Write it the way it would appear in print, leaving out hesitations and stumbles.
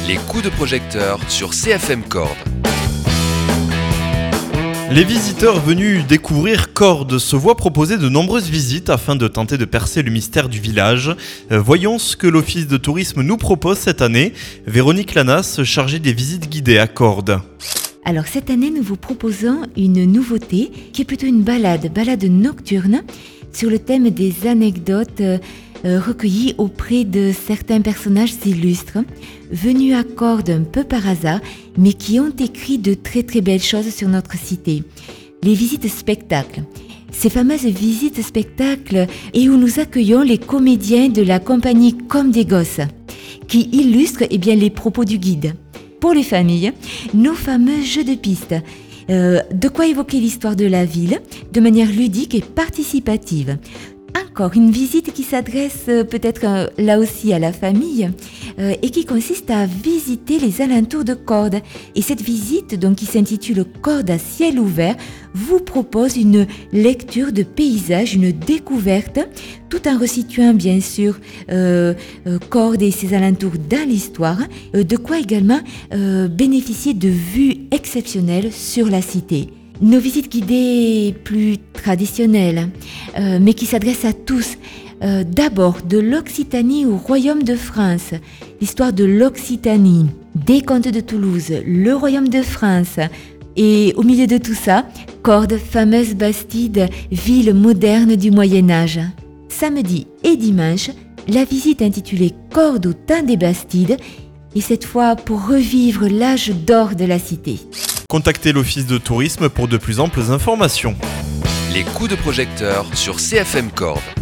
Les coups de projecteur sur CFM Cordes. Les visiteurs venus découvrir Cordes se voient proposer de nombreuses visites afin de tenter de percer le mystère du village. Voyons ce que l'Office de tourisme nous propose cette année. Véronique Lanas, chargée des visites guidées à Cordes. Alors cette année, nous vous proposons une nouveauté qui est plutôt une balade nocturne sur le thème des anecdotes recueillies auprès de certains personnages illustres venus à Cordes un peu par hasard, mais qui ont écrit de très très belles choses sur notre cité. Les visites spectacles. Ces fameuses visites spectacles et où nous accueillons les comédiens de la compagnie Comme des Gosses qui illustrent les propos du guide. Pour les familles, nos fameux jeux de piste. De quoi évoquer l'histoire de la ville de manière ludique et participative. Encore une visite qui s'adresse peut-être là aussi à la famille et qui consiste à visiter les alentours de Cordes. Et cette visite, donc, qui s'intitule Cordes à ciel ouvert, vous propose une lecture de paysages, une découverte, tout en resituant bien sûr Cordes et ses alentours dans l'histoire, de quoi également bénéficier de vues exceptionnelles sur la cité. Nos visites guidées plus traditionnelles, mais qui s'adressent à tous. D'abord, de l'Occitanie au Royaume de France, l'histoire de l'Occitanie, des Comtes de Toulouse, le Royaume de France. Et au milieu de tout ça, Cordes, fameuse Bastide, ville moderne du Moyen-Âge. Samedi et dimanche, la visite intitulée Cordes au temps des Bastides, et cette fois pour revivre l'âge d'or de la cité. Contactez l'Office de tourisme pour de plus amples informations. Les coups de projecteur sur CFM Cordes.